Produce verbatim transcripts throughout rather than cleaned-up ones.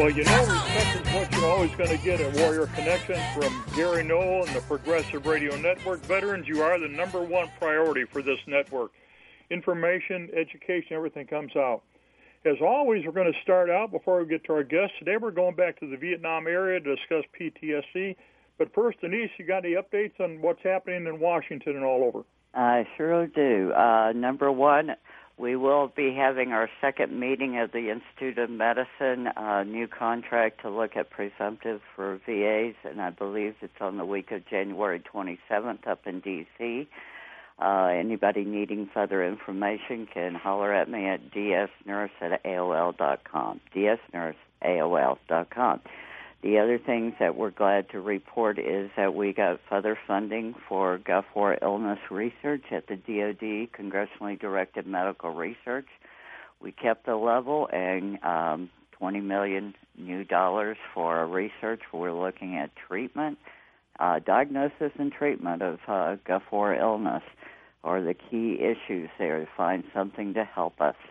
Well, you know, respect is what you're always going to get at Warrior Connection from Gary Knoll and the Progressive Radio Network. Veterans, you are the number one priority for this network. Information, education, everything comes out. As always, we're going to start out before we get to our guests. Today we're going back to the Vietnam area to discuss P T S D. But first, Denise, you got any updates on what's happening in Washington and all over? I sure do. Uh, number one, we will be having our second meeting of the Institute of Medicine, a new contract to look at presumptive for V As, and I believe it's on the week of January twenty-seventh up in D C Uh, anybody needing further information can holler at me at d s nurse at a o l dot com, d s nurse at a o l dot com. The other things that we're glad to report is that we got further funding for Gulf War illness research at the D O D, Congressionally Directed Medical Research. We kept the level and um, twenty million dollars new dollars for research. We're looking at treatment, uh, diagnosis and treatment of uh, Gulf War illness are the key issues there to find something to help us.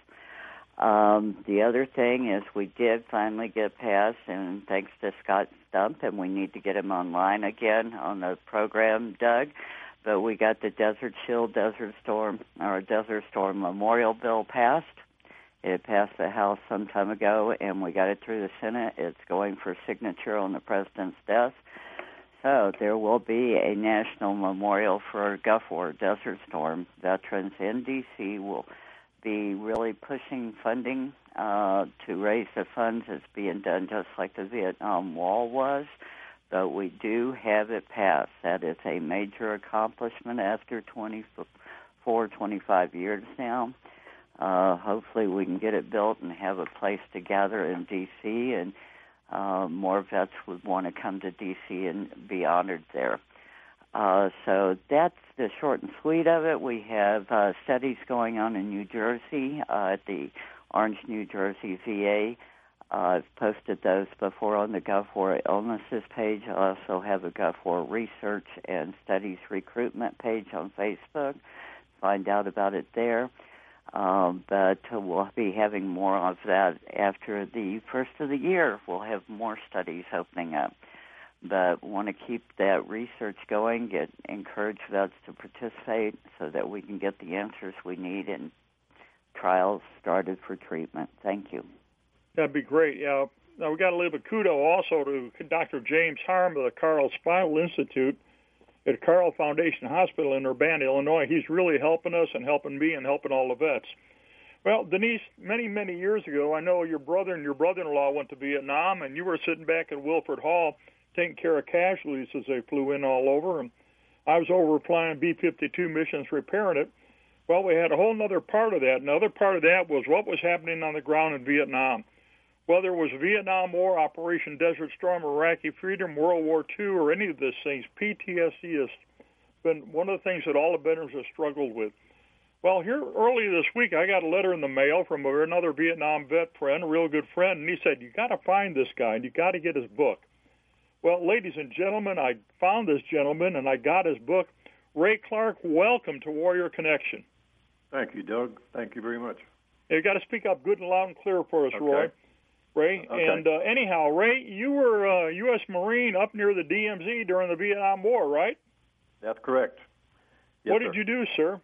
Um, the other thing is we did finally get passed, and thanks to Scott Stump, and we need to get him online again on the program, Doug, but we got the Desert Shield Desert Storm, or Desert Storm Memorial Bill passed. It passed the House some time ago, and we got it through the Senate. It's going for signature on the President's desk. So there will be a national memorial for Gulf War Desert Storm veterans in D C will be really pushing funding uh, to raise the funds. It's being done just like the Vietnam Wall was, but we do have it passed. That is a major accomplishment after twenty-four, twenty-five years now. Uh, hopefully we can get it built and have a place to gather in D C, and uh, more vets would want to come to D C and be honored there. Uh, so that's the short and sweet of it. We have uh, studies going on in New Jersey uh, at the Orange, New Jersey V A. Uh, I've posted those before on the Gulf War Illnesses page. I also have a Gulf War Research and Studies Recruitment page on Facebook. Find out about it there. Um, but uh, we'll be having more of that after the first of the year. We'll have more studies opening up. But want to keep that research going, get encourage vets to participate so that we can get the answers we need and trials started for treatment. Thank you. That'd be great. Yeah. Now, we got to leave a kudo also to Doctor James Harm of the Carl Spinal Institute at Carl Foundation Hospital in Urbana, Illinois. He's really helping us and helping me and helping all the vets. Well, Denise, many, many years ago, I know your brother and your brother-in-law went to Vietnam, and you were sitting back at Wilford Hall taking care of casualties as they flew in all over. And I was over flying B fifty-two missions repairing it. Well, we had a whole other part of that. Another part of that was what was happening on the ground in Vietnam. Whether it was Vietnam War, Operation Desert Storm, Iraqi Freedom, World War Two, or any of these things, P T S D has been one of the things that all the veterans have struggled with. Well, here earlier this week, I got a letter in the mail from another Vietnam vet friend, a real good friend, and he said, you got to find this guy, and you got to get his book. Well, ladies and gentlemen, I found this gentleman, and I got his book. Ray Clark, welcome to Warrior Connection. Thank you, Doug. Thank you very much. You got to speak up good and loud and clear for us, okay. Roy. Ray. Okay. And uh, anyhow, Ray, you were a U S Marine up near the D M Z during the Vietnam War, right? That's correct. Yes, what sir. did you do, sir?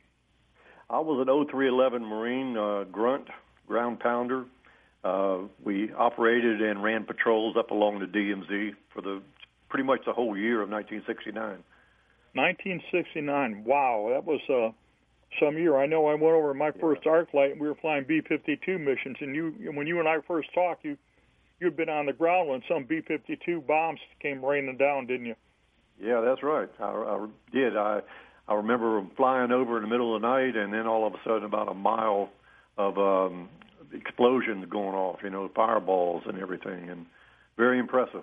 I was an O three eleven Marine, uh, grunt, ground pounder. Uh, we operated and ran patrols up along the D M Z for the pretty much the whole year of nineteen sixty-nine. nineteen sixty-nine. Wow, that was uh, some year. I know I went over my first yeah. arc light, and we were flying B fifty-two missions. And you, when you and I first talked, you you'd been on the ground when some B fifty-two bombs came raining down, didn't you? Yeah, that's right. I, I did. I I remember flying over in the middle of the night, and then all of a sudden, about a mile of um, explosions going off. You know, fireballs and everything, and very impressive.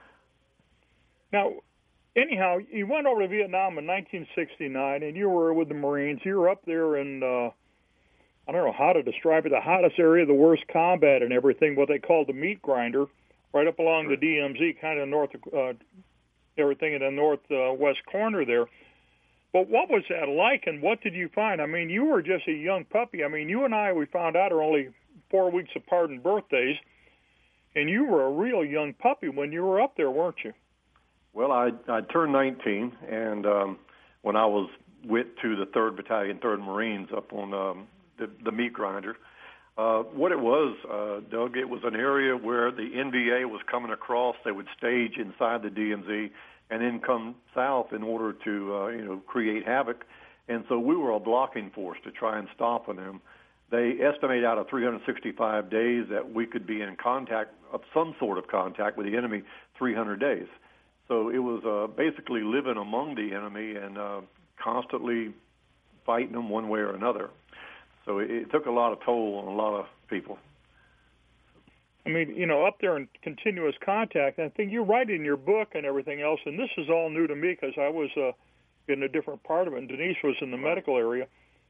Now, anyhow, you went over to Vietnam in nineteen sixty-nine, and you were with the Marines. You were up there in, uh, I don't know how to describe it, the hottest area, the worst combat and everything, what they called the meat grinder, right up along the D M Z, kind of north, uh, everything in the northwest uh, corner there. But what was that like, and what did you find? I mean, you were just a young puppy. I mean, you and I, we found out, are only four weeks apart in birthdays. And you were a real young puppy when you were up there, weren't you? Well, I I turned nineteen, and um, when I was went to the third Battalion, third Marines up on um, the, the meat grinder. Uh, what it was, uh, Doug, it was an area where the N V A was coming across. They would stage inside the D M Z and then come south in order to, uh, you know, create havoc. And so we were a blocking force to try and stop them. They estimate out of three hundred sixty-five days that we could be in contact, of some sort of contact with the enemy three hundred days. So it was uh, basically living among the enemy and uh, constantly fighting them one way or another. So it, it took a lot of toll on a lot of people. I mean, you know, up there in continuous contact, I think you write in your book and everything else, and this is all new to me because I was uh, in a different part of it, and Denise was in the medical area.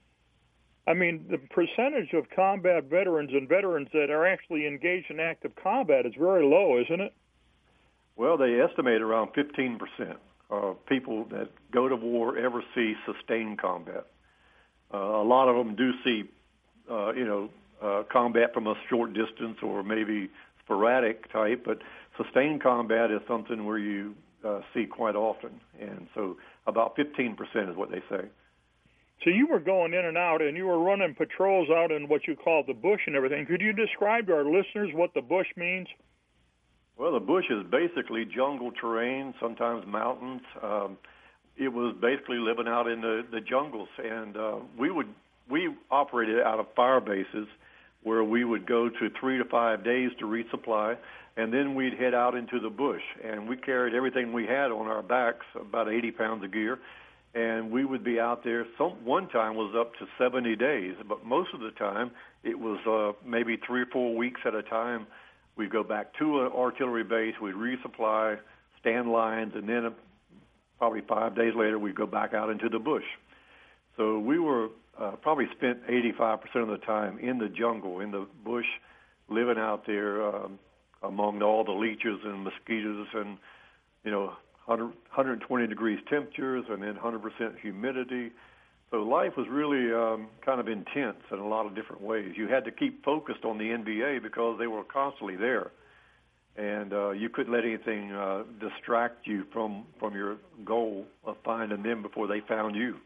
I mean, the percentage of combat veterans and veterans that are actually engaged in active combat is very low, isn't it? Well, they estimate around fifteen percent of people that go to war ever see sustained combat. Uh, a lot of them do see, uh, you know, uh, combat from a short distance or maybe sporadic type, but sustained combat is something where you uh, see quite often. And so about fifteen percent is what they say. So you were going in and out, and you were running patrols out in what you call the bush and everything. Could you describe to our listeners what the bush means? Well, the bush is basically jungle terrain, sometimes mountains. Um, it was basically living out in the, the jungles, and uh, we would we operated out of fire bases where we would go to three to five days to resupply, and then we'd head out into the bush, and we carried everything we had on our backs, about eighty pounds of gear, and we would be out there. Some one time was up to seventy days, but most of the time it was uh, maybe three or four weeks at a time. We'd go back to an artillery base, we'd resupply, stand lines, and then uh, probably five days later we'd go back out into the bush. So we were uh, probably spent eighty-five percent of the time in the jungle, in the bush, living out there um, among all the leeches and mosquitoes and, you know, one hundred, one hundred twenty degrees temperatures and then one hundred percent humidity. So life was really um, kind of intense in a lot of different ways. You had to keep focused on the N V A because they were constantly there. And uh, you couldn't let anything uh, distract you from, from your goal of finding them before they found you.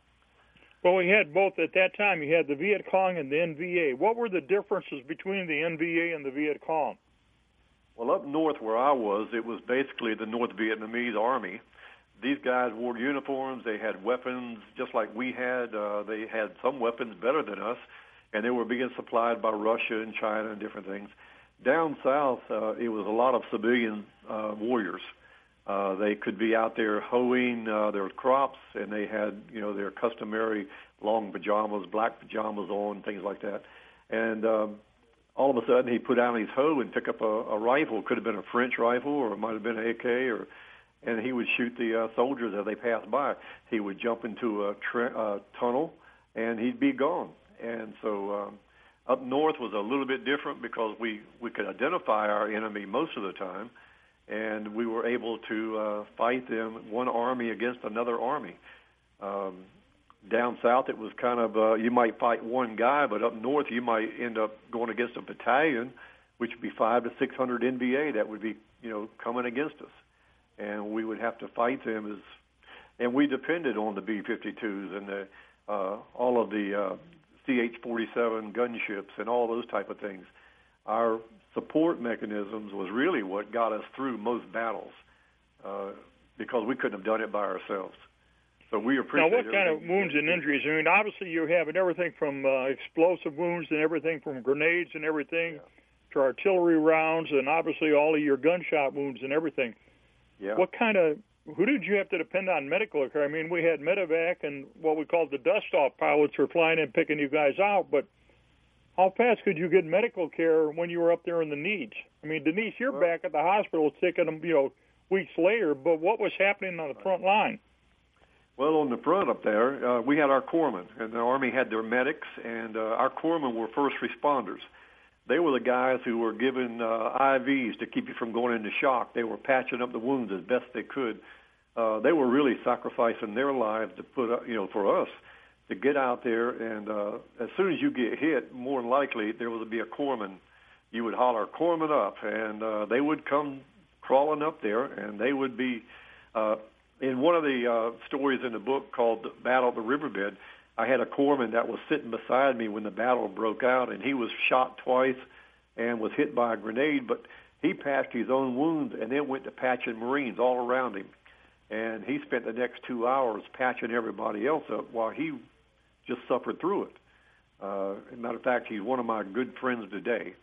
Well, we had both at that time. You had the Viet Cong and the N V A. What were the differences between the N V A and the Viet Cong? Well, up north where I was, it was basically the North Vietnamese Army. These guys wore uniforms. They had weapons just like we had. Uh, they had some weapons better than us, and they were being supplied by Russia and China and different things. Down south, uh, it was a lot of civilian uh, warriors. Uh, they could be out there hoeing uh, their crops, and they had, you know, their customary long pajamas, black pajamas on, things like that. And um, all of a sudden, he put out his hoe and pick up a, a rifle. Could have been a French rifle, or it might have been an A K, or and he would shoot the uh, soldiers as they passed by. He would jump into a tra- uh, tunnel, and he'd be gone. And so um, up north was a little bit different because we, we could identify our enemy most of the time, and we were able to uh, fight them, one army against another army. Um, down south, it was kind of, uh, you might fight one guy, but up north, you might end up going against a battalion, which would be five to six hundred N V A that would be, you know, coming against us. And we would have to fight them as, and we depended on the B fifty-twos and the, uh, all of the uh, C H forty-seven gunships and all those type of things. Our support mechanisms was really what got us through most battles uh, because we couldn't have done it by ourselves. So we appreciate. Now, what kind of wounds and injuries? I mean, obviously you're having everything from uh, explosive wounds and everything from grenades and everything yeah. to artillery rounds, and obviously all of your gunshot wounds and everything. Yeah. What kind of, who did you have to depend on medical care? I mean, we had medevac and what we called the dust-off pilots were flying in picking you guys out, but how fast could you get medical care when you were up there in the needs? I mean, Denise, you're well, back at the hospital taking them, you know, weeks later, but what was happening on the front line? Well, on the front up there, uh, we had our corpsmen, and the Army had their medics, and uh, our corpsmen were first responders. They were the guys who were given uh, I Vs to keep you from going into shock. They were patching up the wounds as best they could. Uh, they were really sacrificing their lives to put, up, you know, for us to get out there. And uh, as soon as you get hit, more than likely there will be a corpsman you would holler, "Corpsman up," and uh, they would come crawling up there, and they would be, uh, in one of the uh, stories in the book called Battle at the Riverbed, I had a corpsman that was sitting beside me when the battle broke out, and he was shot twice and was hit by a grenade, but he patched his own wounds and then went to patching Marines all around him. And he spent the next two hours patching everybody else up while he just suffered through it. Uh, as a matter of fact, he's one of my good friends today.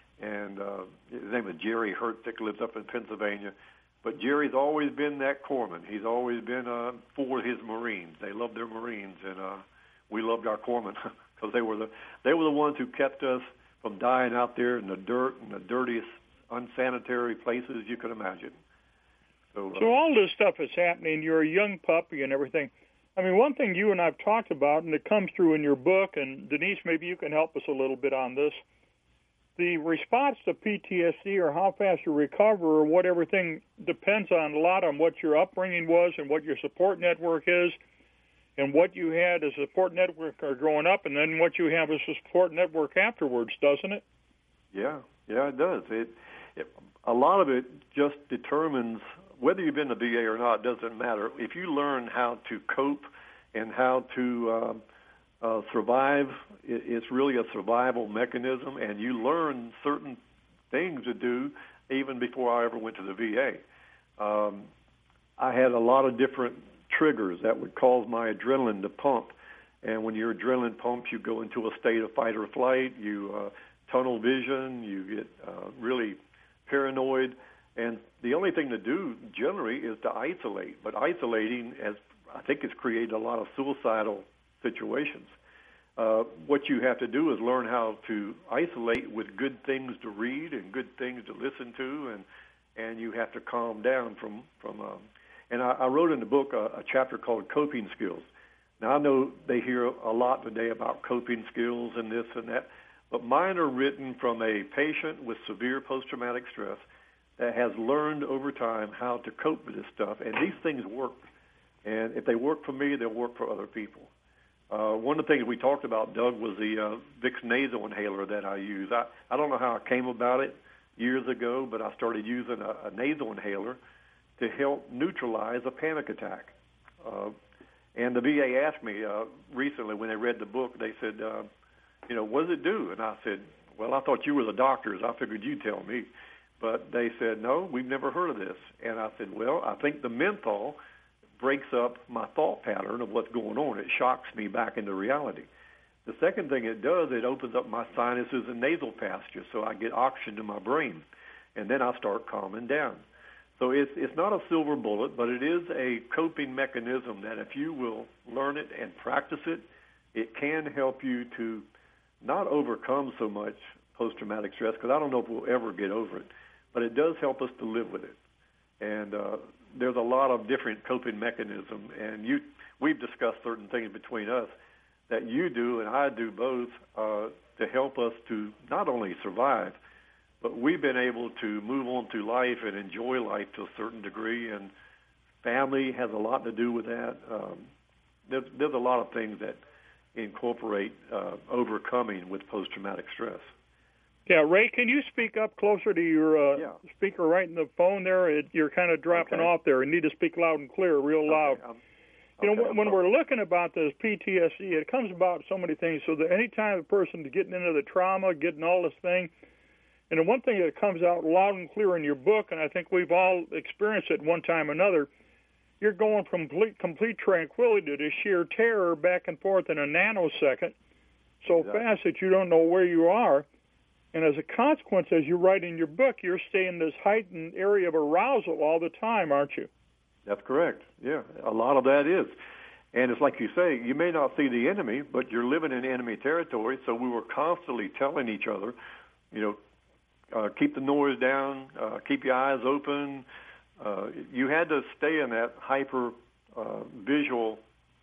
And uh, his name is Jerry Hertzik, lives up in Pennsylvania. But Jerry's always been that corpsman. He's always been uh, for his Marines. They love their Marines, and uh, we loved our corpsmen because they were the they were the ones who kept us from dying out there in the dirt and the dirtiest, unsanitary places you could imagine. So, uh, so all this stuff is happening. You're a young puppy and everything. I mean, one thing you and I've talked about, and it comes through in your book, and Denise, maybe you can help us a little bit on this. The response to P T S D or how fast you recover or what everything depends on a lot on what your upbringing was and what your support network is and what you had as a support network growing up and then what you have as a support network afterwards, doesn't it? Yeah, yeah, it does. It, it a lot of it just determines whether you've been to V A or not. Doesn't matter. If you learn how to cope and how to uh, uh, survive, it, it's really a survival mechanism, and you learn certain things to do even before I ever went to the V A. Um, I had a lot of different triggers that would cause my adrenaline to pump, and when your adrenaline pumps, you go into a state of fight or flight. You uh, tunnel vision. You get uh, really paranoid. And the only thing to do generally is to isolate. But isolating, has, I think, has created a lot of suicidal situations. Uh, what you have to do is learn how to isolate with good things to read and good things to listen to, and and you have to calm down from from. Um, and I, I wrote in the book a, a chapter called Coping Skills. Now I know they hear a lot today about coping skills and this and that, but mine are written from a patient with severe post-traumatic stress that has learned over time how to cope with this stuff, and these things work. And if they work for me, they'll work for other people. Uh, one of the things we talked about, Doug, was the uh, Vicks nasal inhaler that I use. I, I don't know how I came about it years ago, but I started using a, a nasal inhaler to help neutralize a panic attack. Uh, and the V A asked me uh, recently when they read the book, they said, uh, you know, what does it do? And I said, well, I thought you were the doctors. I figured you'd tell me. But they said, no, we've never heard of this. And I said, well, I think the menthol breaks up my thought pattern of what's going on. It shocks me back into reality. The second thing it does, it opens up my sinuses and nasal passages so I get oxygen to my brain. And then I start calming down. So it's, it's not a silver bullet, but it is a coping mechanism that if you will learn it and practice it, it can help you to not overcome so much post-traumatic stress, because I don't know if we'll ever get over it. But it does help us to live with it. And uh, there's a lot of different coping mechanisms. And you, we've discussed certain things between us that you do and I do both uh, to help us to not only survive, but we've been able to move on through life and enjoy life to a certain degree. And family has a lot to do with that. Um, there's, there's a lot of things that incorporate uh, overcoming with post-traumatic stress. Yeah, Ray, can you speak up closer to your uh, yeah. speaker right in the phone there? It, you're kind of dropping okay. off there. You need to speak loud and clear, real loud. Okay. Okay. You know, when, when we're looking about this P T S D, it comes about so many things. So that any time a person's getting into the trauma, getting all this thing, and the one thing that comes out loud and clear in your book, and I think we've all experienced it one time or another, you're going from complete, complete tranquility to sheer terror back and forth in a nanosecond, so exactly. fast that you don't know where you are. And as a consequence, as you write in your book, you're staying in this heightened area of arousal all the time, aren't you? That's correct. Yeah, a lot of that is. And it's like you say, you may not see the enemy, but you're living in enemy territory, so we were constantly telling each other, you know, uh, keep the noise down, uh, keep your eyes open. Uh, you had to stay in that hyper uh, visual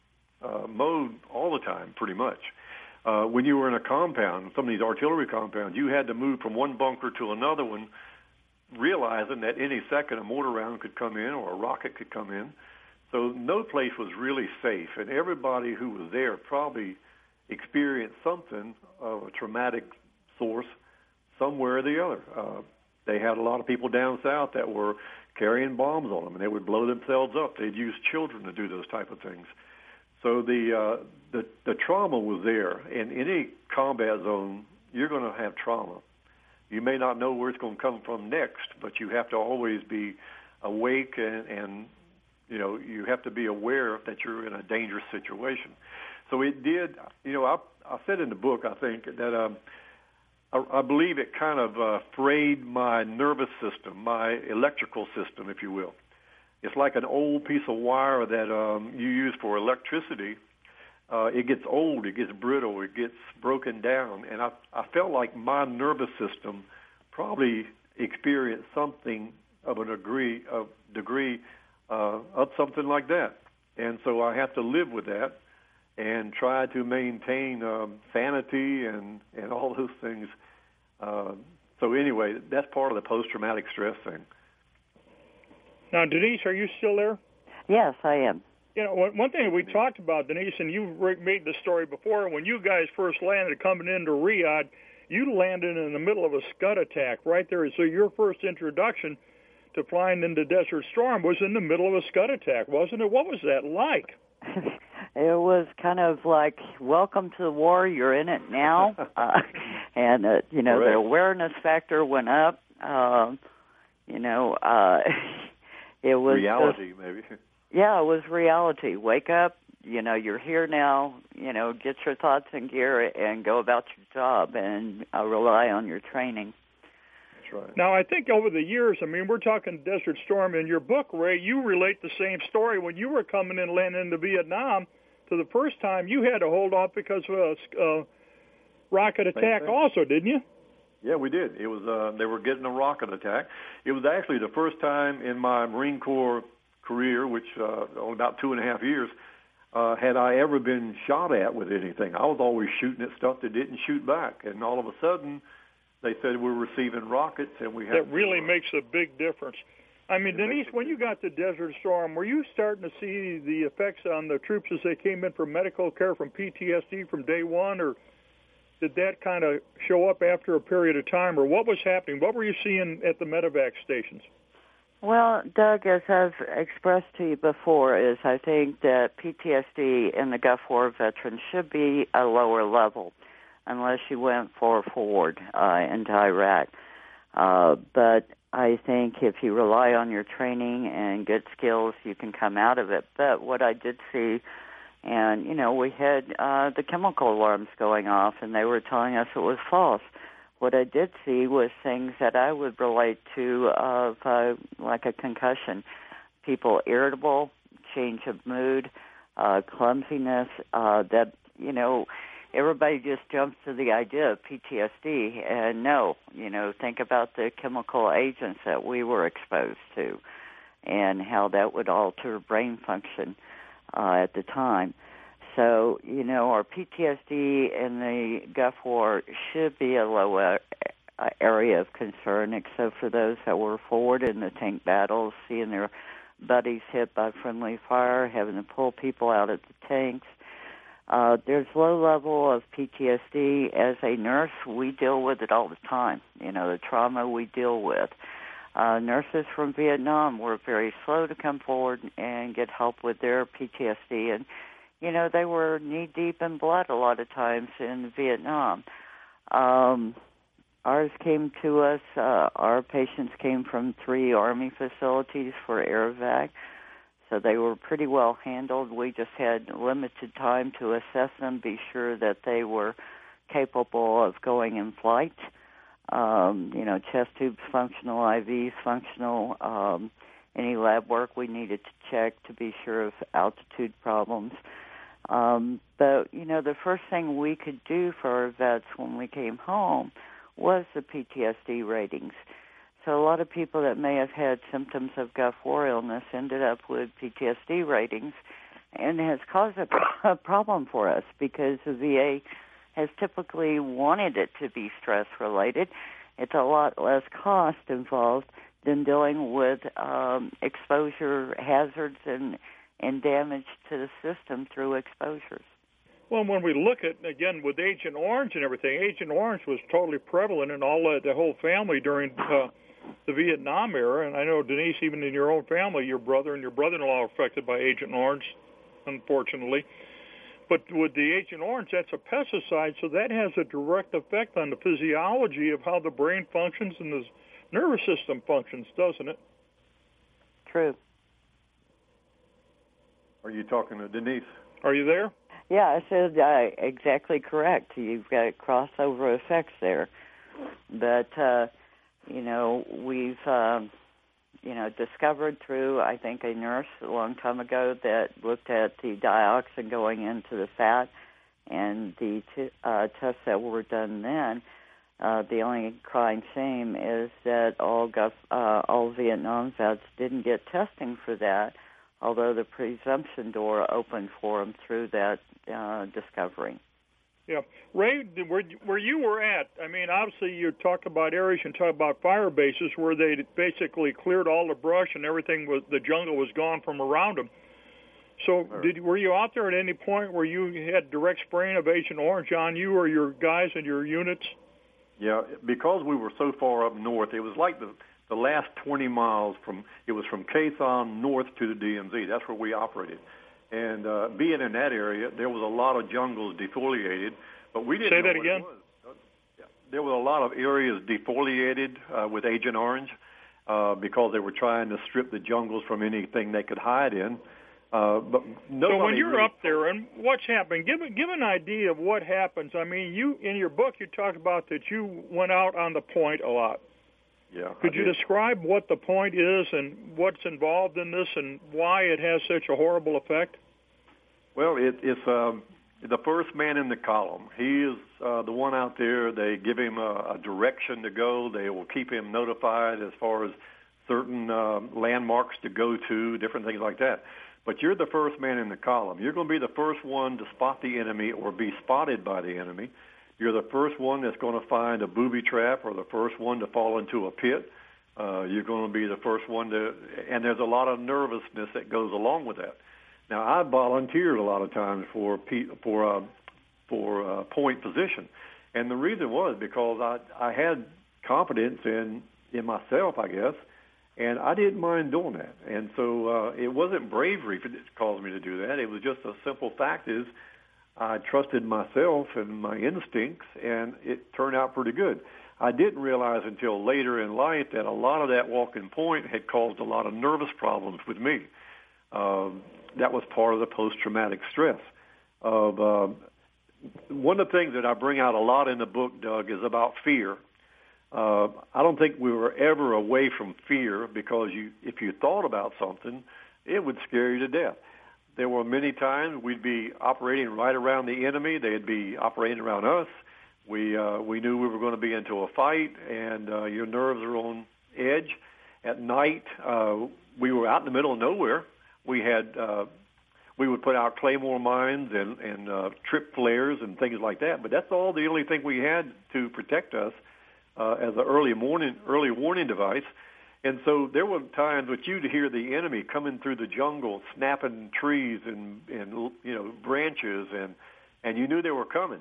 uh, mode all the time, pretty much. Uh, when you were in a compound, some of these artillery compounds, you had to move from one bunker to another one, realizing that any second a mortar round could come in or a rocket could come in. So no place was really safe, and everybody who was there probably experienced something of a traumatic source somewhere or the other. Uh, they had a lot of people down south that were carrying bombs on them, and they would blow themselves up. They'd use children to do those type of things. So the uh, the, the trauma was there. In any combat zone, you're going to have trauma. You may not know where it's going to come from next, but you have to always be awake and, and you know, you have to be aware that you're in a dangerous situation. So it did, you know, I, I said in the book, I think, that um, I, I believe it kind of uh, frayed my nervous system, my electrical system, if you will. It's like an old piece of wire that um, you use for electricity. Uh, it gets old, it gets brittle, it gets broken down, and I, I felt like my nervous system probably experienced something of a degree of degree uh, of something like that, and so I have to live with that and try to maintain um, sanity and and all those things. Uh, so anyway, that's part of the post-traumatic stress thing. Now, Denise, are you still there? Yes, I am. You know, one thing we talked about, Denise, and you've made the story before, when you guys first landed coming into Riyadh, you landed in the middle of a Scud attack right there. So your first introduction to flying into Desert Storm was in the middle of a Scud attack, wasn't it? What was that like? It was kind of like, welcome to the war, you're in it now. uh, and, uh, you know, Correct. The awareness factor went up. Uh, you know, uh, it was... Reality, just, maybe. Yeah, it was reality. Wake up, you know, you're here now, you know, get your thoughts in gear and go about your job and uh, rely on your training. That's right. Now, I think over the years, I mean, we're talking Desert Storm. In your book, Ray, you relate the same story. When you were coming in, landing into Vietnam, to the first time, you had to hold off because of a uh, rocket attack also, didn't you? Yeah, we did. It was uh, they were getting a rocket attack. It was actually the first time in my Marine Corps career, which uh, only about two and a half years, uh, had I ever been shot at with anything. I was always shooting at stuff that didn't shoot back, and all of a sudden, they said we're receiving rockets, and we had. That really to, uh, makes a big difference. I mean, Denise, when you got to Desert Storm, were you starting to see the effects on the troops as they came in for medical care from P T S D from day one, or did that kind of show up after a period of time, or what was happening? What were you seeing at the medevac stations? Well, Doug, as I've expressed to you before, is I think that P T S D in the Gulf War veterans should be a lower level unless you went for forward uh, into Iraq. Uh, but I think if you rely on your training and good skills, you can come out of it. But what I did see, and, you know, we had uh, the chemical alarms going off, and they were telling us it was false. What I did see was things that I would relate to of uh, like a concussion. People irritable, change of mood, uh, clumsiness, uh, that, you know, everybody just jumps to the idea of P T S D. And no, you know, think about the chemical agents that we were exposed to and how that would alter brain function uh, at the time. So, you know, our P T S D in the Gulf War should be a low area of concern, except for those that were forward in the tank battles, seeing their buddies hit by friendly fire, having to pull people out of the tanks. Uh, there's low level of P T S D. As a nurse, we deal with it all the time, you know, the trauma we deal with. Uh, nurses from Vietnam were very slow to come forward and get help with their P T S D, and you know, they were knee-deep in blood a lot of times in Vietnam. Um, ours came to us, uh, our patients came from three Army facilities for air evac, so they were pretty well handled. We just had limited time to assess them, be sure that they were capable of going in flight. Um, you know, chest tubes, functional I Vs, functional, um, any lab work we needed to check to be sure of altitude problems. Um, but, you know, the first thing we could do for our vets when we came home was the P T S D ratings. So a lot of people that may have had symptoms of Gulf War illness ended up with P T S D ratings, and has caused a, a problem for us because the V A has typically wanted it to be stress-related. It's a lot less cost involved than dealing with um, exposure hazards and and damage to the system through exposures. Well, when we look at, again, with Agent Orange and everything, Agent Orange was totally prevalent in all uh, the whole family during uh, the Vietnam era. And I know, Denise, even in your own family, your brother and your brother-in-law are affected by Agent Orange, unfortunately. But with the Agent Orange, that's a pesticide, so that has a direct effect on the physiology of how the brain functions and the nervous system functions, doesn't it? True. Are you talking to Denise? Are you there? Yeah, I said uh, exactly correct. You've got crossover effects there. But, uh, you know, we've, um, you know, discovered through, I think, a nurse a long time ago that looked at the dioxin going into the fat, and the t- uh, tests that were done then, uh, the only crying shame is that all, Gulf, uh, all Vietnam vets didn't get testing for that, although the presumption door opened for them through that uh, discovery. Yeah. Ray, where, where you were at, I mean, obviously you talk about areas and talk about fire bases where they basically cleared all the brush and everything, was the jungle was gone from around them. So Sure. did were you out there at any point where you had direct spraying of Agent Orange on you or your guys and your units? Yeah, because we were so far up north, it was like the the last twenty miles from, it was from Khe Sanh north to the D M Z. That's where we operated. And uh, being in that area, there was a lot of jungles defoliated, but we didn't Say know that what again? it was. There were a lot of areas defoliated uh, with Agent Orange uh, because they were trying to strip the jungles from anything they could hide in. Uh, but so when you're really up there, and what's happened, give give an idea of what happens. I mean, you in your book you talk about that you went out on the point a lot. Yeah. Could you describe what the point is and what's involved in this and why it has such a horrible effect? Well, it, it's um, the first man in the column. He is uh, the one out there. They give him a, a direction to go. They will keep him notified as far as certain uh, landmarks to go to, different things like that. But you're the first man in the column. You're going to be the first one to spot the enemy or be spotted by the enemy. You're the first one that's going to find a booby trap or the first one to fall into a pit. Uh, you're going to be the first one to, and there's a lot of nervousness that goes along with that. Now, I volunteered a lot of times for for uh, for uh, point position, and the reason was because I I had confidence in in myself, I guess, and I didn't mind doing that. And so uh, it wasn't bravery that caused me to do that. It was just a simple fact is I trusted myself and my instincts, and it turned out pretty good. I didn't realize until later in life that a lot of that walking point had caused a lot of nervous problems with me. Um, that was part of the post-traumatic stress. Of um, one of the things that I bring out a lot in the book, Doug, is about fear. Uh, I don't think we were ever away from fear because you, if you thought about something, it would scare you to death. There were many times we'd be operating right around the enemy. They'd be operating around us. We uh, we knew we were going to be into a fight, and uh, your nerves are on edge. At night, uh, we were out in the middle of nowhere. We had uh, we would put out claymore mines and and uh, trip flares and things like that. But that's all the only thing we had to protect us uh, as an early morning early warning device. And so there were times with you to hear the enemy coming through the jungle, snapping trees and, and you know branches, and and you knew they were coming.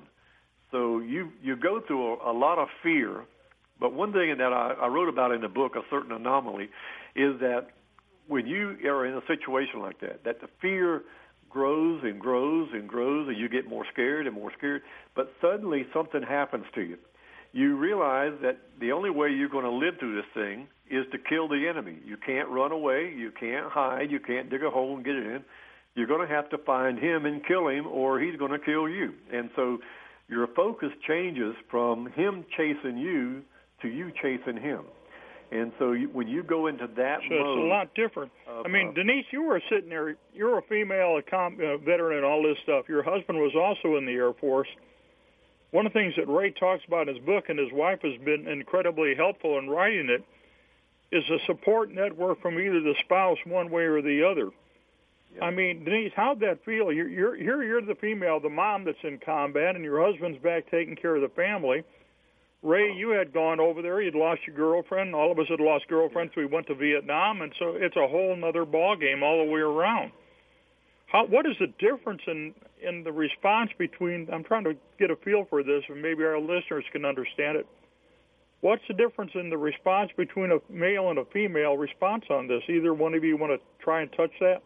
So you you go through a, a lot of fear. But one thing that I, I wrote about in the book, a certain anomaly, is that when you are in a situation like that, that the fear grows and grows and grows, and you get more scared and more scared. But suddenly something happens to you. You realize that the only way you're going to live through this thing is to kill the enemy. You can't run away. You can't hide. You can't dig a hole and get it in. You're going to have to find him and kill him, or he's going to kill you. And so your focus changes from him chasing you to you chasing him. And so you, when you go into that so mode... it's a lot different. Of, I mean, uh, Denise, you were sitting there. You're a female a com, uh, veteran and all this stuff. Your husband was also in the Air Force. One of the things that Ray talks about in his book, and his wife has been incredibly helpful in writing it, is a support network from either the spouse one way or the other. Yeah. I mean, Denise, how'd that feel? You're, you're, here you're the female, the mom that's in combat, and your husband's back taking care of the family. Ray, you had gone over there. You'd lost your girlfriend. All of us had lost girlfriends. We went to Vietnam, and so it's a whole other ball game all the way around. How, what is the difference in, in the response between, I'm trying to get a feel for this, and maybe our listeners can understand it. What's the difference in the response between a male and a female response on this? Either one of you want to try and touch that?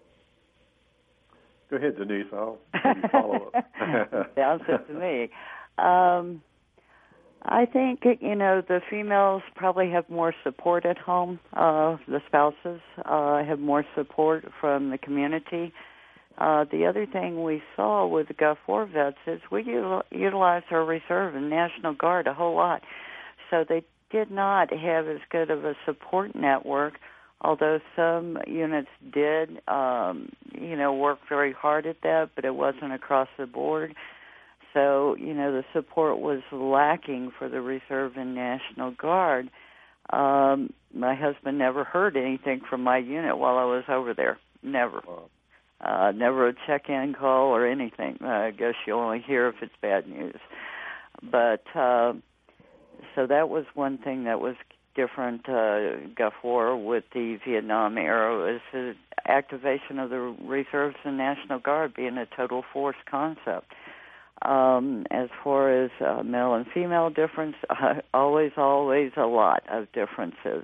Go ahead, Denise. I'll maybe follow up. Sounds good to me. Um, I think, you know, the females probably have more support at home. Uh, the spouses uh, have more support from the community. Uh, the other thing we saw with the Gulf War vets is we util- utilized our reserve and National Guard a whole lot. So they did not have as good of a support network, although some units did, um, you know, work very hard at that, but it wasn't across the board. So, you know, the support was lacking for the Reserve and National Guard. Um, my husband never heard anything from my unit while I was over there. Never. Wow. Uh, never a check-in call or anything. Uh, I guess you only hear if it's bad news. But, uh, so that was one thing that was different, uh, Gulf War with the Vietnam era, was the activation of the Reserves and National Guard being a total force concept. Um, as far as uh, male and female difference, uh, always, always a lot of differences.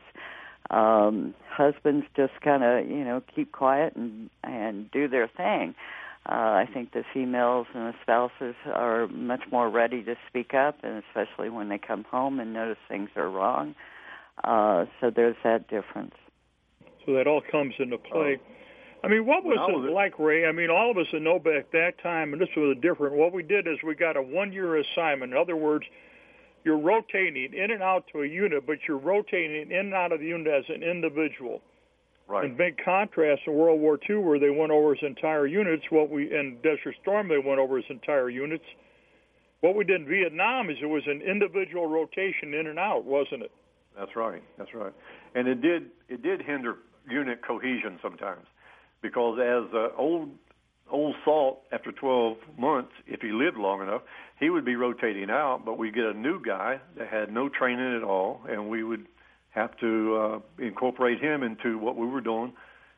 Um, husbands just kind of, you know, keep quiet and, and do their thing. Uh, I think the females and the spouses are much more ready to speak up, and especially when they come home and notice things are wrong. Uh, so there's that difference. So that all comes into play. I mean, what was it like, Ray? I mean, all of us that know back that time, and this was different, what we did is we got a one-year assignment. In other words, you're rotating in and out to a unit, but you're rotating in and out of the unit as an individual. Right. In big contrast to World War Two, where they went over as entire units, what we in Desert Storm they went over as entire units. What we did in Vietnam is it was an individual rotation in and out, wasn't it? That's right. That's right. And it did it did hinder unit cohesion sometimes, because as uh, old old Salt, after twelve months, if he lived long enough, he would be rotating out, but we'd get a new guy that had no training at all, and we would have to uh, incorporate him into what we were doing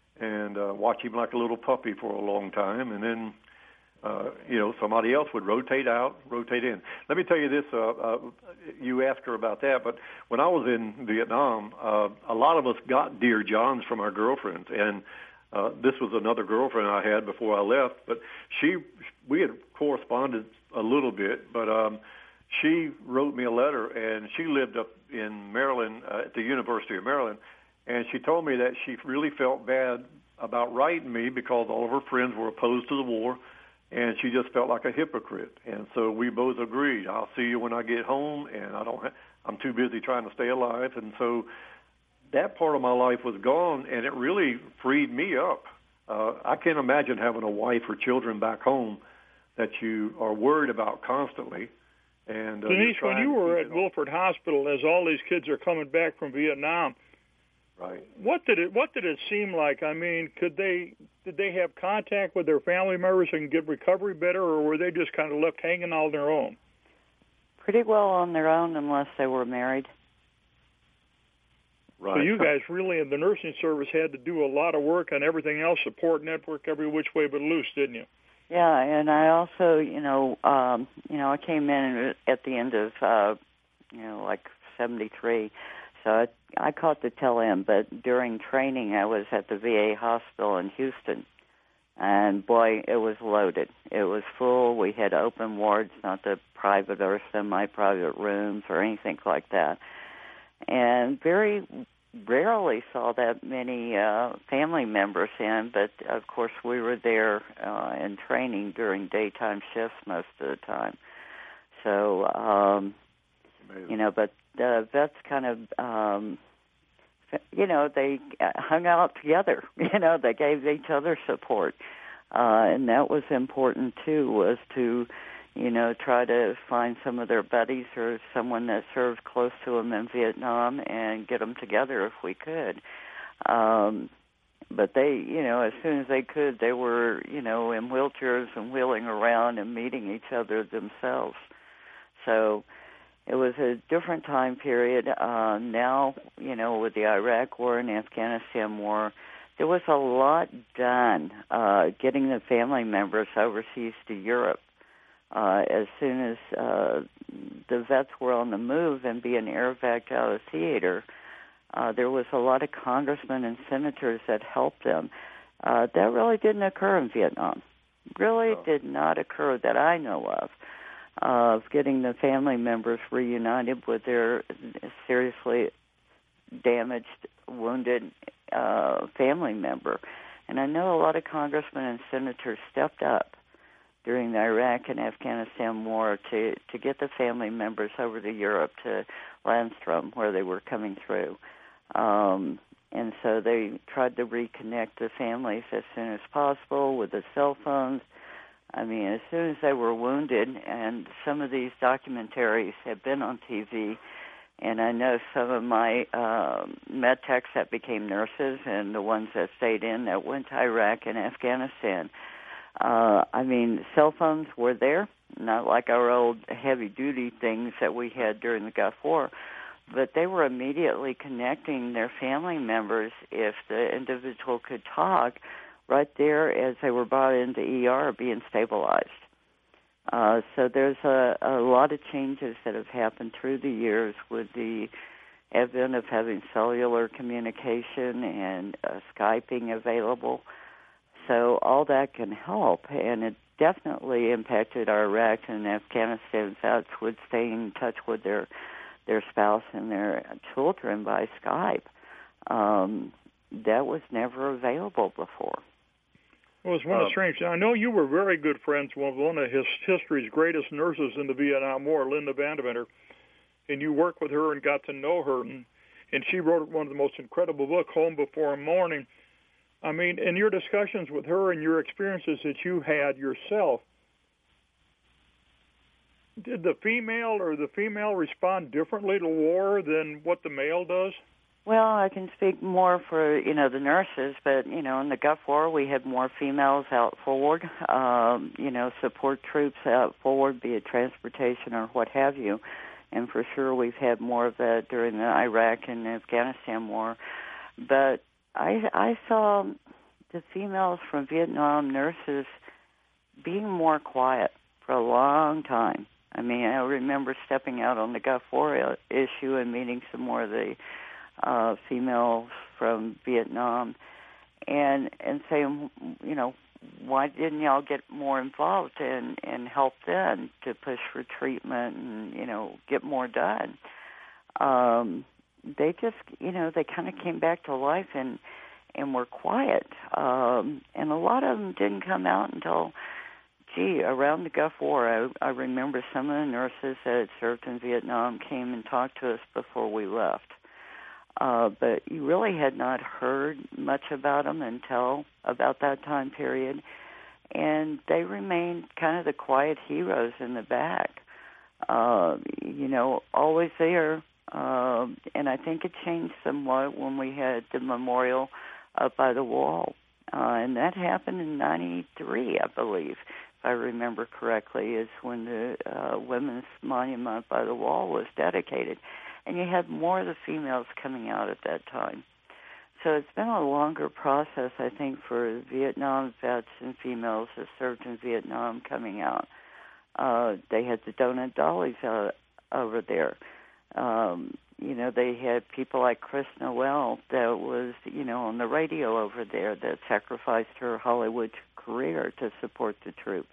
and uh, watch him like a little puppy for a long time, and then, uh, you know, somebody else would rotate out, rotate in. Let me tell you this, uh, uh, you asked her about that, but when I was in Vietnam, uh, a lot of us got Dear Johns from our girlfriends, and Uh, this was another girlfriend I had before I left, but she, we had corresponded a little bit, but um, she wrote me a letter, and she lived up in Maryland, uh, at the University of Maryland, and she told me that she really felt bad about writing me because all of her friends were opposed to the war, and she just felt like a hypocrite. And so we both agreed, I'll see you when I get home, and I don't, ha- I'm too busy trying to stay alive, and so that part of my life was gone, and it really freed me up. Uh, I can't imagine having a wife or children back home that you are worried about constantly. And uh, Denise, when you were at Wilford Hospital, as all these kids are coming back from Vietnam, right? What did it What did it seem like? I mean, could they did they have contact with their family members and get recovery better, or were they just kind of left hanging on their own? Pretty well on their own, unless they were married. Right. So you guys really in the nursing service had to do a lot of work on everything else, support network, every which way but loose, didn't you? Yeah, and I also, you know, um, you know, I came in at the end of, uh, you know, like seventy-three, so I, I caught the tail end. But during training, I was at the V A hospital in Houston, and boy, it was loaded. It was full. We had open wards, not the private or semi-private rooms or anything like that. And very rarely saw that many uh, family members in, but of course we were there uh, in training during daytime shifts most of the time. So, um, you know, but the vets kind of, um, you know, they hung out together. You know, they gave each other support. Uh, and that was important, too, was to, you know, try to find some of their buddies or someone that served close to them in Vietnam and get them together if we could. Um, but they, you know, as soon as they could, they were, you know, in wheelchairs and wheeling around and meeting each other themselves. So it was a different time period. Uh, now, you know, with the Iraq War and Afghanistan War, there was a lot done uh, getting the family members overseas to Europe. Uh, as soon as uh, the vets were on the move and being air-vac out of the theater, uh, there was a lot of congressmen and senators that helped them. Uh, that really didn't occur in Vietnam. Really oh. did not occur that I know of, of getting the family members reunited with their seriously damaged, wounded uh, family member. And I know a lot of congressmen and senators stepped up during the Iraq and Afghanistan war to, to get the family members over to Europe, to Landstrom, where they were coming through. Um, and so they tried to reconnect the families as soon as possible with the cell phones. I mean, as soon as they were wounded, and some of these documentaries have been on T V, and I know some of my uh, med techs that became nurses and the ones that stayed in that went to Iraq and Afghanistan. Uh, I mean, cell phones were there, not like our old heavy-duty things that we had during the Gulf War, but they were immediately connecting their family members if the individual could talk right there as they were brought into E R being stabilized. Uh, so there's a, a lot of changes that have happened through the years with the advent of having cellular communication and uh, Skyping available. So all that can help, and it definitely impacted our Iraq and Afghanistan vets with staying in touch with their their spouse and their children by Skype. Um, that was never available before. Well, it's one of the strange. I know you were very good friends with one of his history's greatest nurses in the Vietnam War, Linda Vandeventer, and you worked with her and got to know her, and, and she wrote one of the most incredible books, Home Before Morning. I mean, in your discussions with her and your experiences that you had yourself, did the female or the female respond differently to war than what the male does? Well, I can speak more for, you know, the nurses, but, you know, in the Gulf War, we had more females out forward, um, you know, support troops out forward, be it transportation or what have you. And for sure we've had more of that during the Iraq and Afghanistan war. But I, I saw the females from Vietnam nurses being more quiet for a long time. I mean, I remember stepping out on the Gulf War issue and meeting some more of the uh, females from Vietnam and and saying, you know, why didn't y'all get more involved and, and help then to push for treatment and, you know, get more done? Um, they just, you know, they kind of came back to life and, and were quiet. Um, and a lot of them didn't come out until, gee, around the Gulf War. I, I remember some of the nurses that had served in Vietnam came and talked to us before we left. Uh, but you really had not heard much about them until about that time period. And they remained kind of the quiet heroes in the back, uh, you know, always there. Uh, and I think it changed somewhat when we had the memorial up by the wall. Uh, and that happened in ninety-three, I believe, if I remember correctly, is when the uh, Women's Monument by the Wall was dedicated. And you had more of the females coming out at that time. So it's been a longer process, I think, for Vietnam vets and females that served in Vietnam coming out. Uh, they had the donut dollies out over there. Um, you know, they had people like Chris Noel that was, you know, on the radio over there that sacrificed her Hollywood career to support the troops.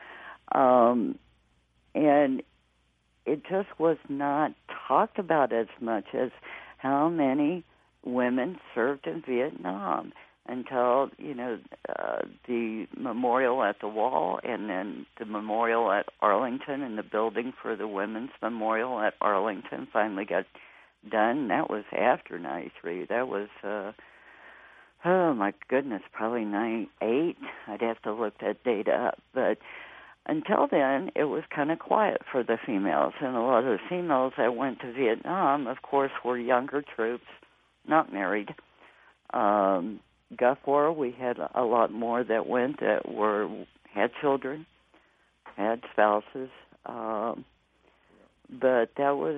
Um, and it just was not talked about as much as how many women served in Vietnam until, you know, uh, the memorial at the wall and then the memorial at Arlington and the building for the women's memorial at Arlington finally got done. That was after ninety-three. That was, uh, oh, my goodness, probably ninety-eight. I'd have to look that data up. But until then, it was kind of quiet for the females. And a lot of the females that went to Vietnam, of course, were younger troops, not married. Um, Gulf War, we had a lot more that went that were had children, had spouses. Um, but that was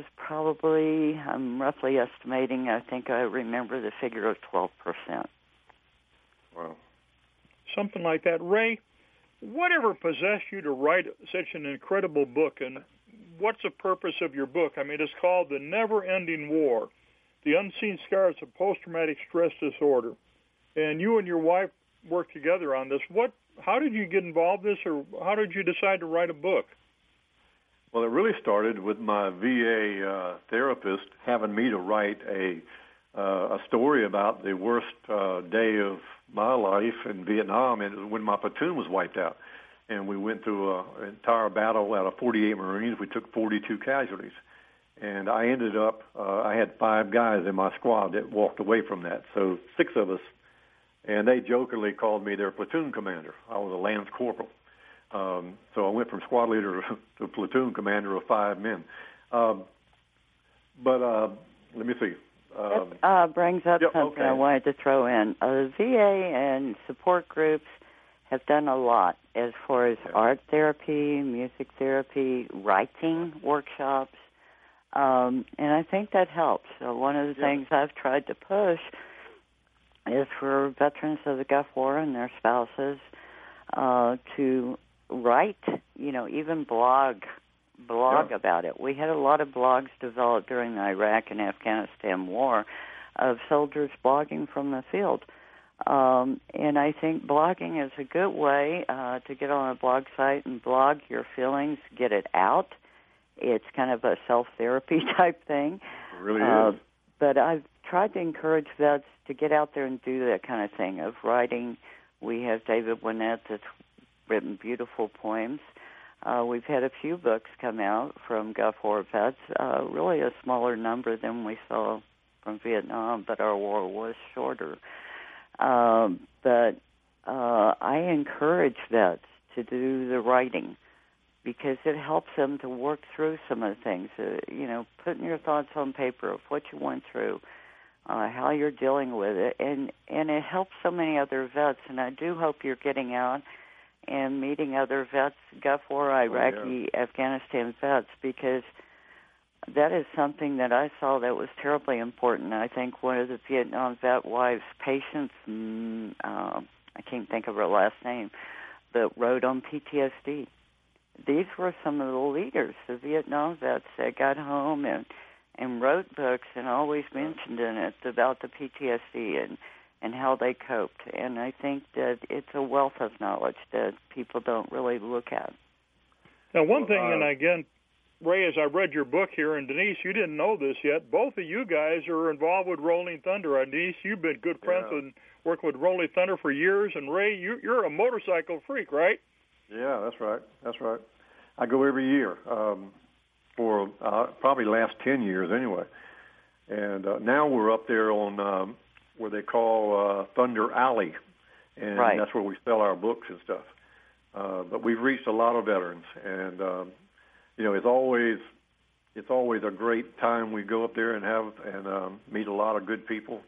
probably, I'm roughly estimating, I think I remember the figure of twelve percent. Wow. Something like that. Ray, whatever possessed you to write such an incredible book, and what's the purpose of your book? I mean, it's called The Never-Ending War, The Unseen Scars of Post-Traumatic Stress Disorder. And you and your wife worked together on this. What? How did you get involved in this, or how did you decide to write a book? Well, it really started with my V A uh, therapist having me to write a uh, a story about the worst uh, day of my life in Vietnam, and it was when my platoon was wiped out. And we went through a, an entire battle out of forty-eight Marines. We took forty-two casualties. And I ended up, uh, I had five guys in my squad that walked away from that, so six of us. And they jokingly called me their platoon commander. I was a lance corporal. Um, so I went from squad leader to platoon commander of five men. Um, but uh, let me see. Um, that uh, brings up yep, something okay. I wanted to throw in. Uh, the V A and support groups have done a lot as far as yeah. art therapy, music therapy, writing workshops, um, and I think that helps. So one of the yeah. things I've tried to push is for veterans of the Gulf War and their spouses uh, to write, you know, even blog, blog yeah. about it. We had a lot of blogs developed during the Iraq and Afghanistan war of soldiers blogging from the field. Um, and I think blogging is a good way uh, to get on a blog site and blog your feelings, get it out. It's kind of a self-therapy type thing. It really uh, is. But I've tried to encourage vets to get out there and do that kind of thing of writing. We have David Winnett that's written beautiful poems. Uh, we've had a few books come out from Gulf War vets, uh, really a smaller number than we saw from Vietnam, but our war was shorter. Um, but uh, I encourage vets to do the writing because it helps them to work through some of the things, uh, you know, putting your thoughts on paper of what you went through, uh, how you're dealing with it, and, and it helps so many other vets, and I do hope you're getting out and meeting other vets, Gulf War, Iraqi, oh, yeah. Afghanistan vets, because that is something that I saw that was terribly important. I think one of the Vietnam vet wives, Patience, mm, uh, I can't think of her last name, but wrote on P T S D. These were some of the leaders, the Vietnam vets that got home and, and wrote books and always mentioned in it about the P T S D and, and how they coped. And I think that it's a wealth of knowledge that people don't really look at. Now, one thing, uh, and again, Ray, as I read your book here, and Denise, you didn't know this yet, both of you guys are involved with Rolling Thunder. And Denise, you've been good friends yeah. and working with Rolling Thunder for years, and Ray, you, you're a motorcycle freak, right? Yeah, that's right. That's right. I go every year um, for uh, probably the last ten years anyway. And uh, now we're up there on um, where they call uh, Thunder Alley, and right. that's where we sell our books and stuff. Uh, but we've reached a lot of veterans, and um, you know, it's always it's always a great time. We go up there and have and um, meet a lot of good people.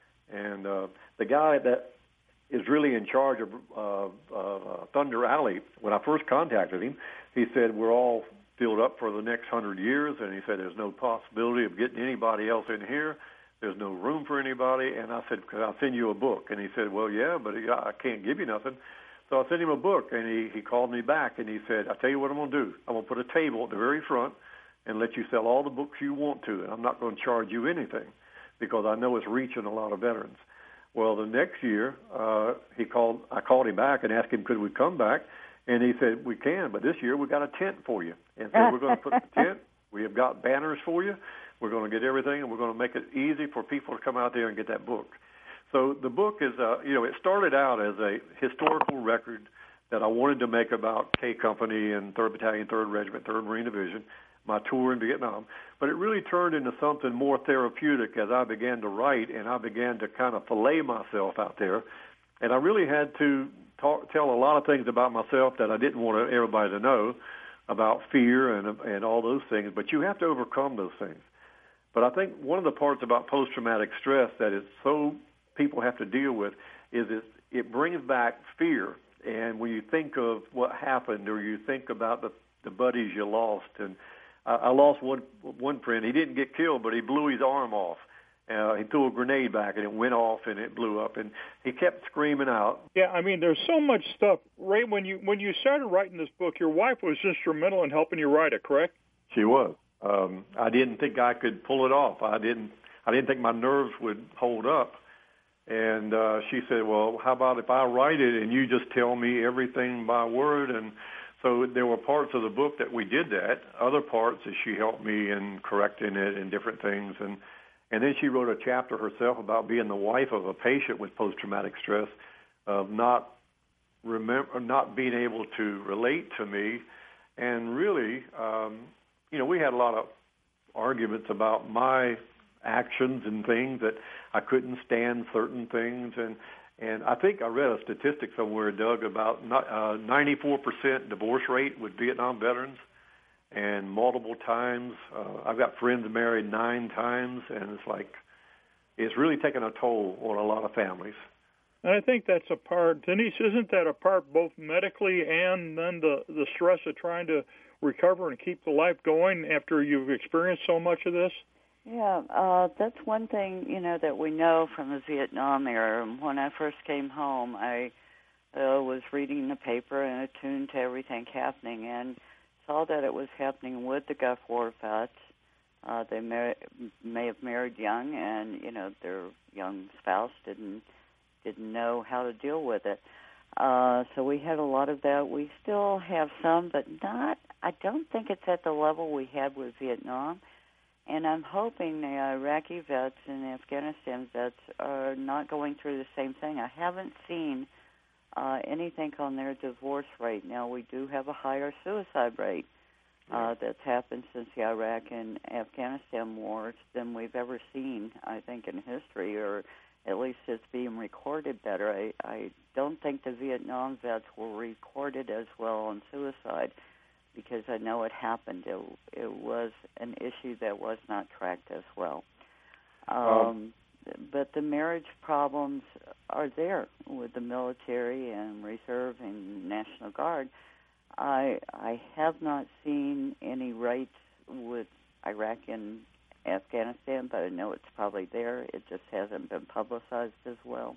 And uh, the guy that is really in charge of uh, uh, Thunder Alley, when I first contacted him, he said, we're all filled up for the next hundred years, and he said, there's no possibility of getting anybody else in here. There's no room for anybody. And I said, could I send you a book? And he said, well, yeah, but I can't give you nothing. So I sent him a book, and he, he called me back, and he said, I tell you what I'm going to do. I'm going to put a table at the very front and let you sell all the books you want to, and I'm not going to charge you anything because I know it's reaching a lot of veterans. Well, the next year, uh, he called. I called him back and asked him, could we come back? And he said, we can, but this year we got a tent for you. And so we're going to put the tent. We have got banners for you. We're going to get everything, and we're going to make it easy for people to come out there and get that book. So the book is, uh, you know, it started out as a historical record that I wanted to make about K Company and third Battalion, third Regiment, third Marine Division, my tour in Vietnam. But it really turned into something more therapeutic as I began to write, and I began to kind of fillet myself out there. And I really had to talk, tell a lot of things about myself that I didn't want everybody to know about fear and and all those things. But you have to overcome those things. But I think one of the parts about post-traumatic stress that is so people have to deal with is it, it brings back fear. And when you think of what happened, or you think about the, the buddies you lost, and I, I lost one one friend. He didn't get killed, but he blew his arm off. Uh, he threw a grenade back, and it went off, and it blew up, and he kept screaming out. Yeah, I mean, there's so much stuff. Ray, when you when you started writing this book, your wife was instrumental in helping you write it, correct? She was. Um, I didn't think I could pull it off. I didn't. I didn't think my nerves would hold up. And uh, she said, "Well, how about if I write it and you just tell me everything by word?" And so there were parts of the book that we did that. Other parts that she helped me in correcting it and different things. And and then she wrote a chapter herself about being the wife of a patient with post-traumatic stress, of not remember, not being able to relate to me, and really, um, you know, we had a lot of arguments about my actions and things, that I couldn't stand certain things, and and I think I read a statistic somewhere, Doug, about not, uh, ninety-four percent divorce rate with Vietnam veterans. And multiple times. Uh, I've got friends married nine times, and it's like it's really taken a toll on a lot of families. And I think that's a part, Denise, isn't that a part both medically and then the, the stress of trying to recover and keep the life going after you've experienced so much of this? Yeah, uh, that's one thing, you know, that we know from the Vietnam era. When I first came home, I uh, was reading the paper and attuned to everything happening, and saw that it was happening with the Gulf War vets. Uh, they may, may have married young, and you know their young spouse didn't didn't know how to deal with it. Uh, so we had a lot of that. We still have some, but not. I don't think it's at the level we had with Vietnam. And I'm hoping the Iraqi vets and Afghanistan vets are not going through the same thing. I haven't seen Uh, anything on their divorce rate. Now, we do have a higher suicide rate uh, that's happened since the Iraq and Afghanistan wars than we've ever seen, I think, in history, or at least it's being recorded better. I, I don't think the Vietnam vets were recorded as well on suicide, because I know it happened. It, it was an issue that was not tracked as well. Um, um. But the marriage problems are there with the military and reserve and National Guard. I I have not seen any rates with Iraq and Afghanistan, but I know it's probably there. It just hasn't been publicized as well.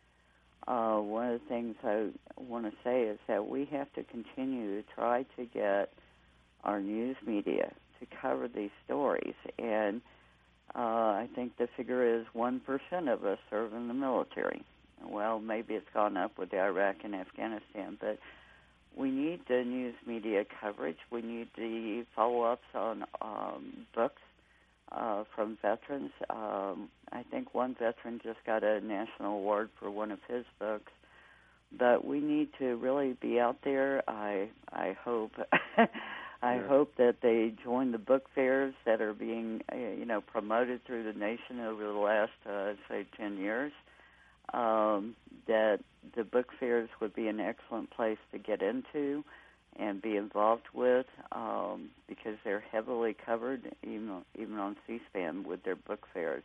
Uh, one of the things I want to say is that we have to continue to try to get our news media to cover these stories. And Uh, I think the figure is one percent of us serve in the military. Well, maybe it's gone up with the Iraq and Afghanistan, but we need the news media coverage. We need the follow-ups on um, books uh, from veterans. Um, I think one veteran just got a national award for one of his books. But we need to really be out there. I I hope I yeah. hope that they join the book fairs that are being uh, you know promoted through the nation over the last uh, say ten years. Um, that the book fairs would be an excellent place to get into and be involved with, um, because they're heavily covered even even on C-SPAN with their book fairs.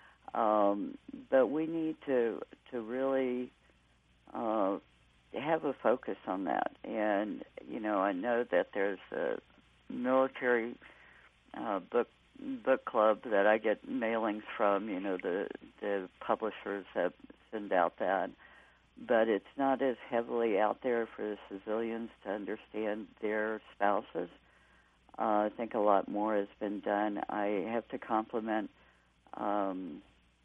Um, but we need to to really Uh, have a focus on that. And, you know, I know that there's a military uh, book book club that I get mailings from, you know, the, the publishers that send out that. But it's not as heavily out there for the civilians to understand their spouses. Uh, I think a lot more has been done. I have to compliment um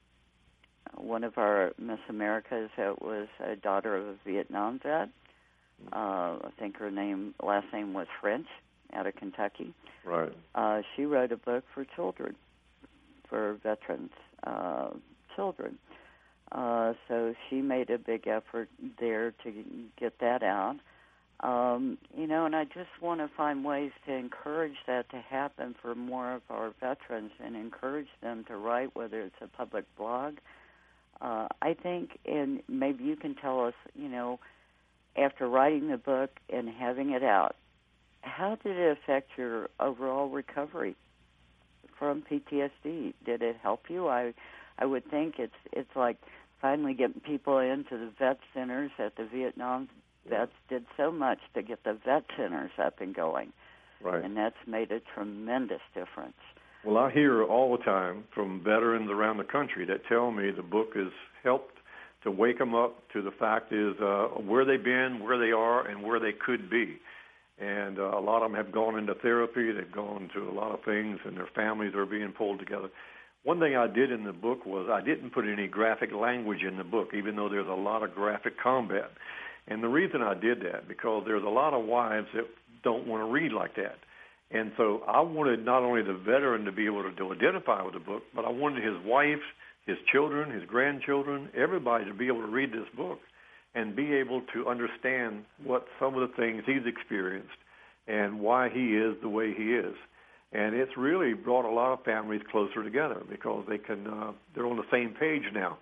one of our Miss Americas that was a daughter of a Vietnam vet. Uh, I think her name, last name was French, out of Kentucky. Right. Uh, she wrote a book for children, for veterans' uh, children. Uh, so she made a big effort there to get that out. Um, you know, and I just want to find ways to encourage that to happen for more of our veterans and encourage them to write, whether it's a public blog. Uh, I think, and maybe you can tell us, you know, after writing the book and having it out, how did it affect your overall recovery from P T S D? Did it help you? I, I would think it's it's like finally getting people into the vet centers that the Vietnam vets did so much to get the vet centers up and going. Right. And that's made a tremendous difference. Well, I hear all the time from veterans around the country that tell me the book has helped to wake them up to the fact is uh, where they've been, where they are, and where they could be. And uh, a lot of them have gone into therapy. They've gone to a lot of things, and their families are being pulled together. One thing I did in the book was I didn't put any graphic language in the book, even though there's a lot of graphic combat. And the reason I did that, because there's a lot of wives that don't want to read like that. And so I wanted not only the veteran to be able to, to identify with the book, but I wanted his wife, his children, his grandchildren, everybody to be able to read this book and be able to understand what some of the things he's experienced and why he is the way he is. And it's really brought a lot of families closer together because they can, uh, they're on the same page now.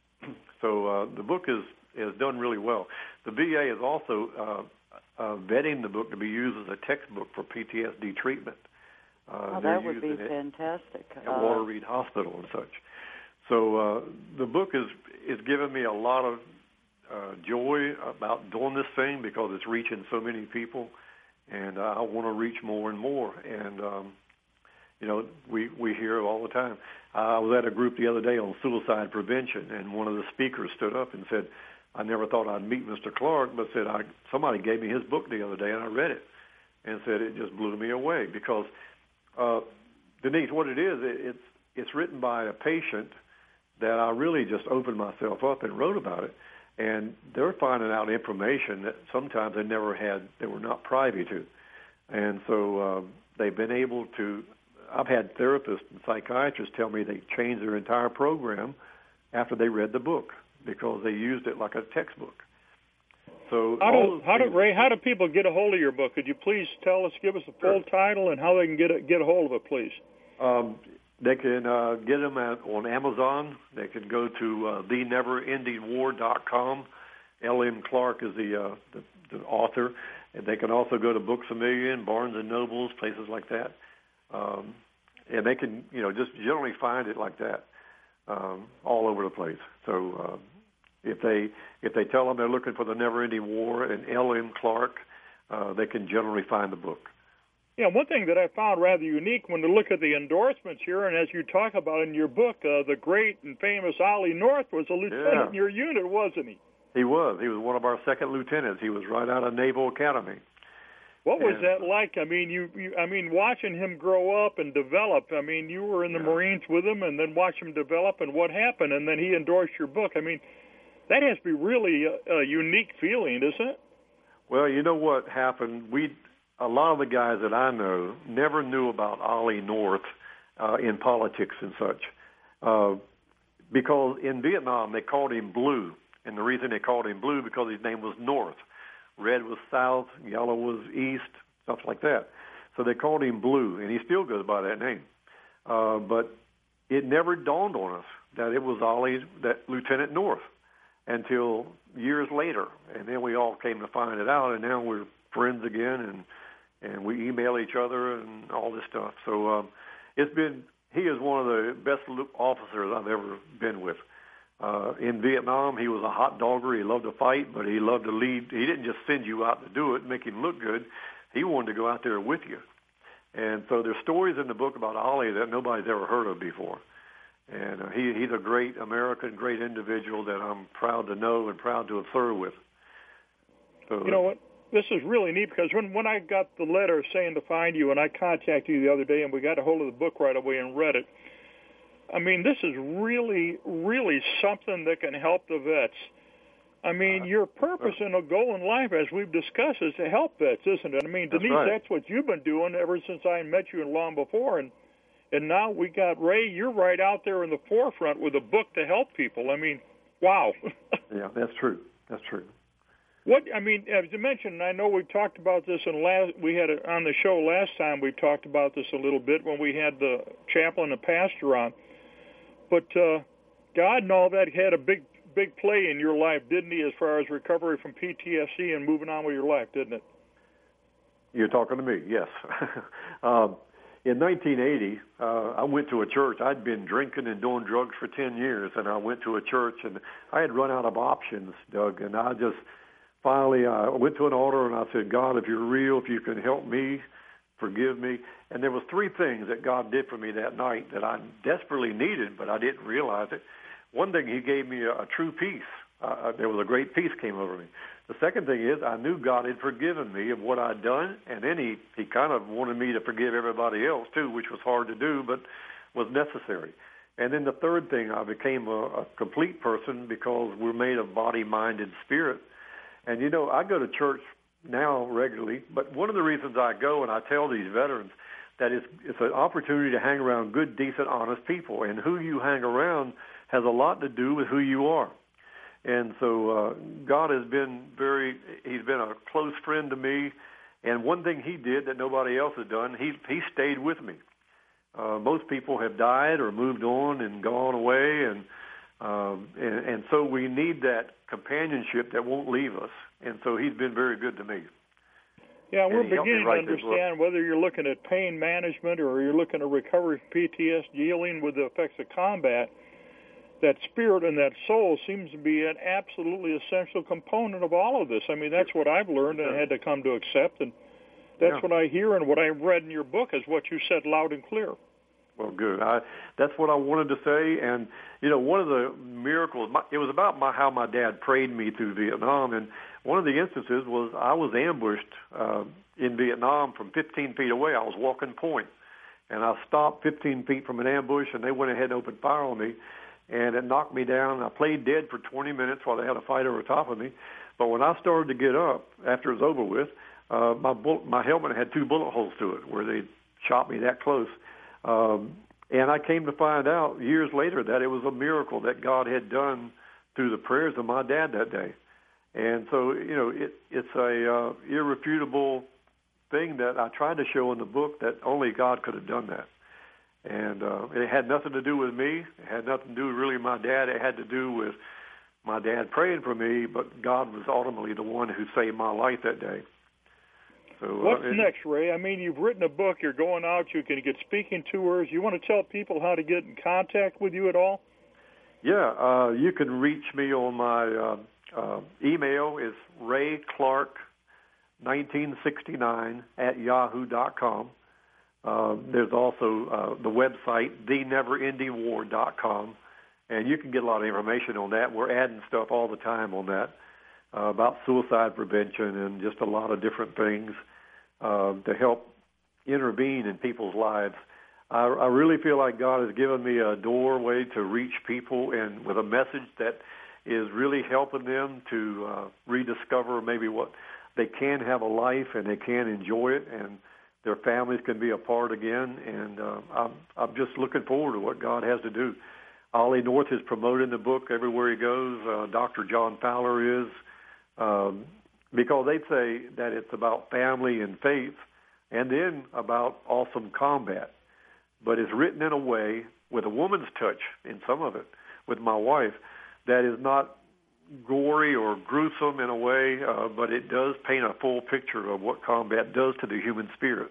So uh, the book is, is done really well. The V A is also uh, uh, vetting the book to be used as a textbook for P T S D treatment. Uh, oh, that would be fantastic. At uh, Walter Reed Hospital and such. So uh, the book is, is given me a lot of uh, joy about doing this thing because it's reaching so many people. And uh, I want to reach more and more. And, um, you know, we, we hear it all the time. Uh, I was at a group the other day on suicide prevention, and one of the speakers stood up and said, I never thought I'd meet Mister Clark, but said I, somebody gave me his book the other day, and I read it, and said it just blew me away because, uh, Denise, what it is, it, it's, it's written by a patient that I really just opened myself up and wrote about it. And they're finding out information that sometimes they never had, they were not privy to. And so uh, they've been able to, I've had therapists and psychiatrists tell me they changed their entire program after they read the book because they used it like a textbook. So how do, how do, Ray, how do people get a hold of your book? Could you please tell us, give us the full sure. title and how they can get a, get a hold of it, please? Um, They can uh, get them at, on Amazon. They can go to uh, the never ending war dot com. L M Clark is the, uh, the, the author. And they can also go to Books A Million, Barnes and Nobles, places like that. Um, and they can, you know, just generally find it like that um, all over the place. So uh, if they if they tell them they're looking for the Never Ending War and L M Clark, uh, they can generally find the book. Yeah, one thing that I found rather unique when you look at the endorsements here, and as you talk about in your book, uh, the great and famous Ollie North was a lieutenant yeah. in your unit, wasn't he? He was. He was one of our second lieutenants. He was right out of Naval Academy. What was and, that like? I mean, you, you, I mean, watching him grow up and develop. I mean, you were in the yeah. Marines with him, and then watch him develop, and what happened, and then he endorsed your book. I mean, that has to be really a, a unique feeling, isn't it? Well, you know what happened? We. A lot of the guys that I know never knew about Ollie North uh, in politics and such. Uh, because in Vietnam, they called him Blue. And the reason they called him Blue because his name was North. Red was South, yellow was East, stuff like that. So they called him Blue, and he still goes by that name. Uh, but it never dawned on us that it was Ollie, that Lieutenant North, until years later. And then we all came to find it out, and now we're friends again, and and we email each other and all this stuff. So um, it's been, he is one of the best officers I've ever been with. Uh, in Vietnam, he was a hot dogger. He loved to fight, but he loved to lead. He didn't just send you out to do it, make him look good. He wanted to go out there with you. And so there's stories in the book about Ollie that nobody's ever heard of before. And uh, he, he's a great American, great individual that I'm proud to know and proud to have served with. So, you know what? This is really neat because when, when I got the letter saying to find you and I contacted you the other day and we got a hold of the book right away and read it, I mean, this is really, really something that can help the vets. I mean, your purpose and a goal in life, as we've discussed, is to help vets, isn't it? I mean, Denise, that's, right. that's what you've been doing ever since I met you and long before. And, and now we got Ray, you're right out there in the forefront with a book to help people. I mean, wow. Yeah, that's true. That's true. What I mean, as you mentioned, I know we've talked about this in last. We had it on the show last time. We talked about this a little bit when we had the chaplain and pastor on. But uh, God and all that had a big, big play in your life, didn't he? As far as recovery from P T S D and moving on with your life, didn't it? You're talking to me, yes. um, in nineteen eighty, uh, I went to a church. I'd been drinking and doing drugs for ten years, and I went to a church, and I had run out of options, Doug, and I just. Finally, I went to an altar and I said, God, if you're real, if you can help me forgive me. And there was three things that God did for me that night that I desperately needed, but I didn't realize it. One thing, he gave me a, a true peace. Uh, there was a great peace came over me. The second thing is I knew God had forgiven me of what I'd done, and then he, he kind of wanted me to forgive everybody else too, which was hard to do, but was necessary. And then the third thing, I became a, a complete person because we're made of body, mind, and spirit. And, you know, I go to church now regularly, but one of the reasons I go and I tell these veterans that it's, it's an opportunity to hang around good, decent, honest people, and who you hang around has a lot to do with who you are. And so uh, God has been very, he's been a close friend to me. And one thing he did that nobody else has done, he, he stayed with me. Uh, most people have died or moved on and gone away, and, um, and and so we need that companionship that won't leave us. And so he's been very good to me. Yeah, we're beginning to understand whether you're looking at pain management or you're looking at recovery from P T S D, dealing with the effects of combat, that spirit and that soul seems to be an absolutely essential component of all of this. I mean, that's what I've learned and had to come to accept, and that's yeah. what I hear, and what I read in your book is what you said loud and clear. Well, good. I, that's what I wanted to say. And, you know, one of the miracles, my, it was about my, how my dad prayed me through Vietnam. And one of the instances was I was ambushed uh, in Vietnam from fifteen feet away. I was walking point. And I stopped fifteen feet from an ambush, and they went ahead and opened fire on me. And it knocked me down. I played dead for twenty minutes while they had a fight over top of me. But when I started to get up, after it was over with, uh, my, bull- my helmet had two bullet holes to it where they shot me that close. Um, and I came to find out years later that it was a miracle that God had done through the prayers of my dad that day. And so, you know, it, it's a uh, irrefutable thing that I tried to show in the book, that only God could have done that. And uh, it had nothing to do with me. It had nothing to do with really my dad. It had to do with my dad praying for me, but God was ultimately the one who saved my life that day. So, What's uh, it, next, Ray? I mean, you've written a book. You're going out. You can get speaking tours. You want to tell people how to get in contact with you at all? Yeah, uh, you can reach me on my uh, uh, email. Is Ray Clark nineteen sixty-nine at yahoo dot com. Uh, there's also uh, the website, the never ending war dot com, and you can get a lot of information on that. We're adding stuff all the time on that uh, about suicide prevention and just a lot of different things uh, to help intervene in people's lives. I, I really feel like God has given me a doorway to reach people, and with a message that is really helping them to uh, rediscover maybe what they can have a life and they can enjoy it, and their families can be a part again. And uh, I'm, I'm just looking forward to what God has to do. Ollie North is promoting the book everywhere he goes. Uh, Doctor John Fowler is, um, because they say that it's about family and faith, and then about awesome combat. But it's written in a way with a woman's touch in some of it, with my wife, that is not gory or gruesome in a way, uh, but it does paint a full picture of what combat does to the human spirit.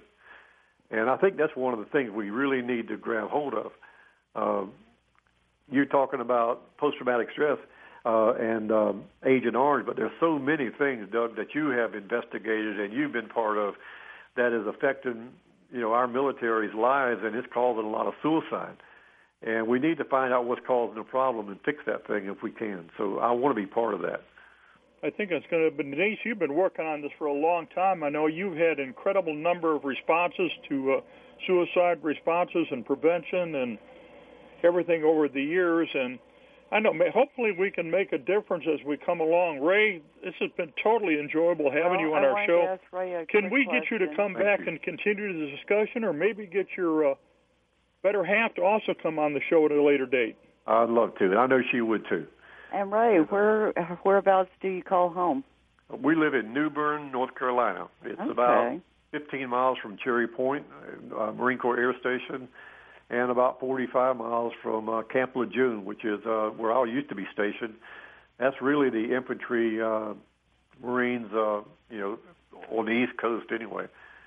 And I think that's one of the things we really need to grab hold of. Um, you're talking about post-traumatic stress uh, and um, Agent Orange, but there's so many things, Doug, that you have investigated and you've been part of that is affecting, you know, our military's lives, and it's causing a lot of suicide. And we need to find out what's causing the problem and fix that thing if we can. So I want to be part of that. I think it's going to be, Denise, you've been working on this for a long time. I know you've had an incredible number of responses to uh, suicide responses and prevention and everything over the years. And I know hopefully we can make a difference as we come along. Ray, this has been totally enjoyable having well, you on I our show. Ray, can we get question. you to come Thank back you. and continue the discussion, or maybe get your uh, better half to also come on the show at a later date? I'd love to, and I know she would too. And Ray, where whereabouts do you call home? We live in New Bern, North Carolina. It's okay. about fifteen miles from Cherry Point, uh, Marine Corps Air Station, and about forty-five miles from uh, Camp Lejeune, which is uh, where I used to be stationed. That's really the infantry uh, Marines, uh, you know, on the East Coast anyway.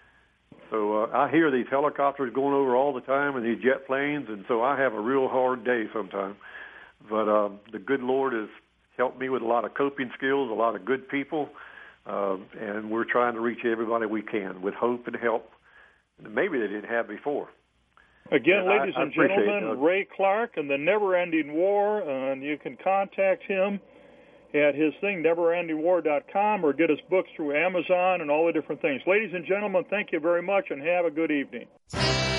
So uh, I hear these helicopters going over all the time and these jet planes, and so I have a real hard day sometimes. But um, the good Lord has helped me with a lot of coping skills, a lot of good people, um, and we're trying to reach everybody we can with hope and help. maybe they didn't have before. Again, and ladies I, I and gentlemen, it, Ray Clark and the Never Ending War, and you can contact him at his thing, never ending war dot com, or get his books through Amazon and all the different things. Ladies and gentlemen, thank you very much, and have a good evening.